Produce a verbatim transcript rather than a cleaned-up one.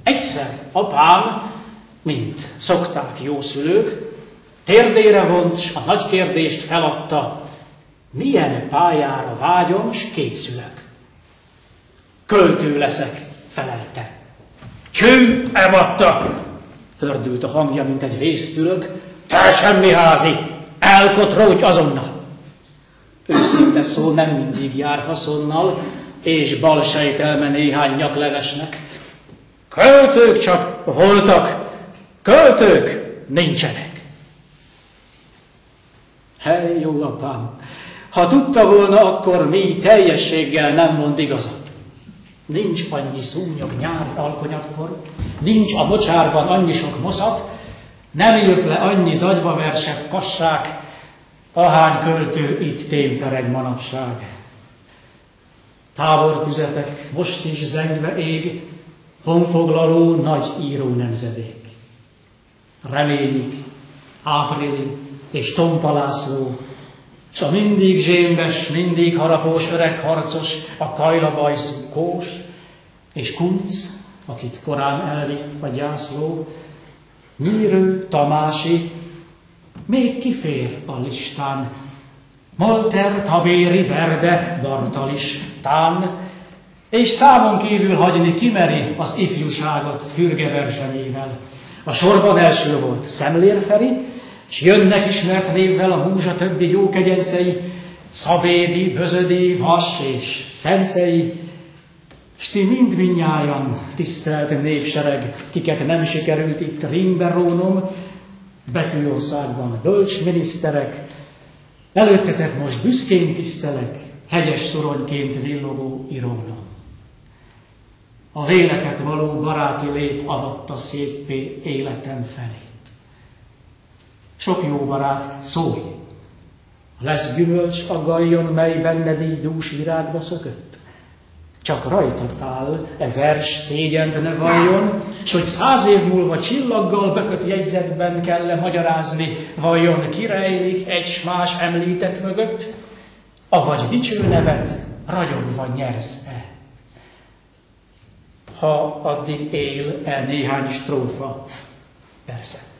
Egyszer apám, mint szokták jó szülők, térdére vont, s a nagy kérdést feladta, milyen pályára vágyom, s készülök. Költő leszek, felelte. Cső, emadta! Hördült a hangja, mint egy vésztülök. Te semmiházi, elkotródj azonnal! Őszinte szó nem mindig jár haszonnal, és bal sejtelme néhány nyaklevesnek. Költők csak voltak, költők nincsenek. Hely, jó apám, ha tudta volna, akkor mi teljességgel nem mond igazat. Nincs annyi szúnyog nyári alkonyatkor, nincs a mocsárban annyi sok moszat, nem írt le annyi zagyvaverset kassák, ahány költő itt témfereg manapság. Tábortüzetek most is zengve ég, honfoglaló nagy író nemzedék. Reményik, Áprili és Tompa László, s a mindig zsémbes, mindig harapós öreg harcos, a kajlabajszú Kós, és Kunc, akit korán elvitt a gyászló, Nyírő, Tamási, még kifér a listán, Molter, Tabéri, Berde, Bartalis, Tán, és számon kívül hagyni kimeri az ifjúságot fürge versenyével. A sorban első volt Szemlér Feri, s jönnek ismert névvel a múzsa többi jó kegyencei, Szabédi, Bözödi, Vas és Szencei, s ti mind mindnyájan tisztelt névsereg, kiket nem sikerült itt ringbe rónom, Betűországban bölcs miniszterek, előttetek most büszkén tisztelek, hegyes szuronyként villogó irónom. A véletek való baráti lét avatta széppé életem felét. Sok jó barát, szólj! Lesz gyümölcs a gajjon, mely benned így dús virágba szökött? Csak rajtad áll, e vers szégyent ne valljon, s hogy száz év múlva csillaggal beköt jegyzetben kell-e magyarázni, vajon kirejlik egy s más említett mögött, avagy dicső nevet ragyogva nyersz-e? Ha addig él el néhány strófa, persze.